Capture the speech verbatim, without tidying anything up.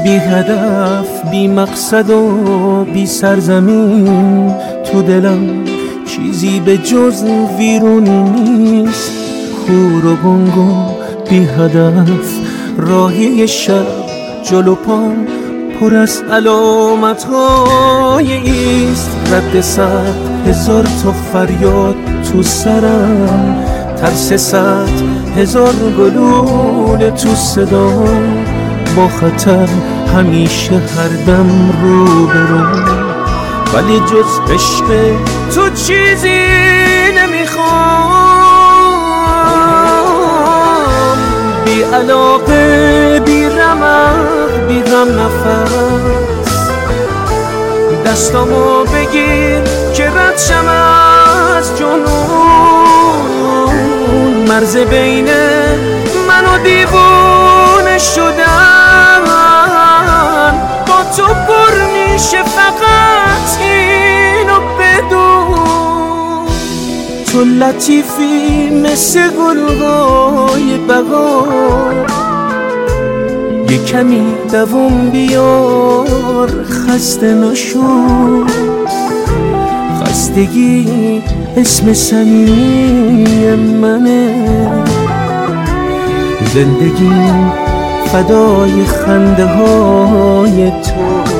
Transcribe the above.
بی هدف بی مقصد و بی سرزمین، تو دلم چیزی به جز ویرونی نیست. کور و گنگم بی هدف راهی شب، جلو پام پر از علامت های ایست. رد صد هزار تا فریاد تو سرم، ترس صد هزار گلوله تو صدام. با خطر همیشه هر دم رو برم، ولی جز عشق تو چیزی نمیخوام. بی علاقه بی رمق بی غم نفس، دستامو بگیر که رد شم از جنون. مرز بین من و دیوونه شدن با تو پر میشه، فقط اینو بدون. تو لطیفی مثل گلهای بهار، یه کمی دووم بیار خسته نشو. خستگی اسم صمیمی منه، زندگی فدای خنده های تو.